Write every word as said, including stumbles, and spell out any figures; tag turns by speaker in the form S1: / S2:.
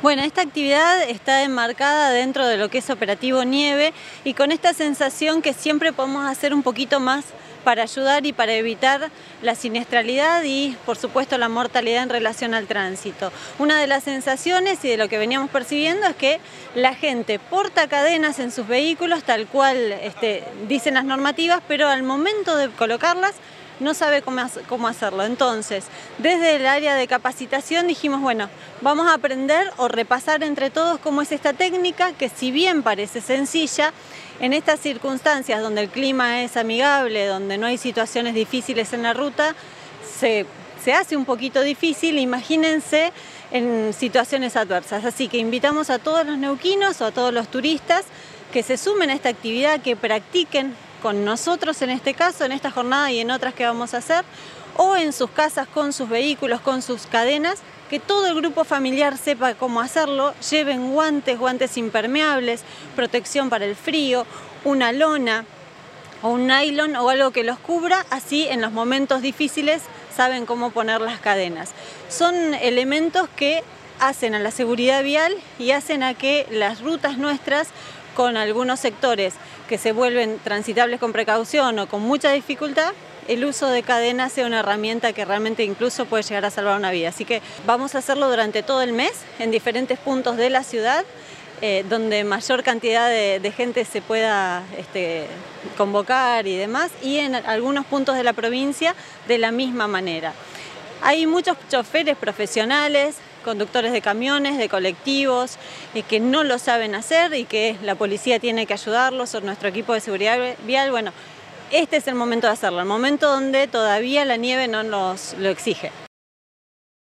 S1: Bueno, esta actividad está enmarcada dentro de lo que es Operativo Nieve y con esta sensación que siempre podemos hacer un poquito más para ayudar y para evitar la siniestralidad y, por supuesto, la mortalidad en relación al tránsito. Una de las sensaciones y de lo que veníamos percibiendo es que la gente porta cadenas en sus vehículos, tal cual este, dicen las normativas, pero al momento de colocarlas no sabe cómo, cómo hacerlo. Entonces, desde el área de capacitación dijimos, bueno, vamos a aprender o repasar entre todos cómo es esta técnica, que si bien parece sencilla, en estas circunstancias donde el clima es amigable, donde no hay situaciones difíciles en la ruta, se, se hace un poquito difícil, imagínense en situaciones adversas. Así que invitamos a todos los neuquinos o a todos los turistas que se sumen a esta actividad, que practiquen con nosotros en este caso, en esta jornada y en otras que vamos a hacer, o en sus casas con sus vehículos, con sus cadenas, que todo el grupo familiar sepa cómo hacerlo, lleven guantes, guantes impermeables, protección para el frío, una lona o un nylon o algo que los cubra, así en los momentos difíciles saben cómo poner las cadenas. Son elementos que hacen a la seguridad vial y hacen a que las rutas nuestras, con algunos sectores que se vuelven transitables con precaución o con mucha dificultad, el uso de cadenas sea una herramienta que realmente incluso puede llegar a salvar una vida. Así que vamos a hacerlo durante todo el mes en diferentes puntos de la ciudad, eh, donde mayor cantidad de, de gente se pueda este, convocar y demás, y en algunos puntos de la provincia de la misma manera. Hay muchos choferes profesionales, conductores de camiones, de colectivos, eh, que no lo saben hacer y que la policía tiene que ayudarlos, o nuestro equipo de seguridad vial. Bueno, este es el momento de hacerlo, el momento donde todavía la nieve no nos lo exige.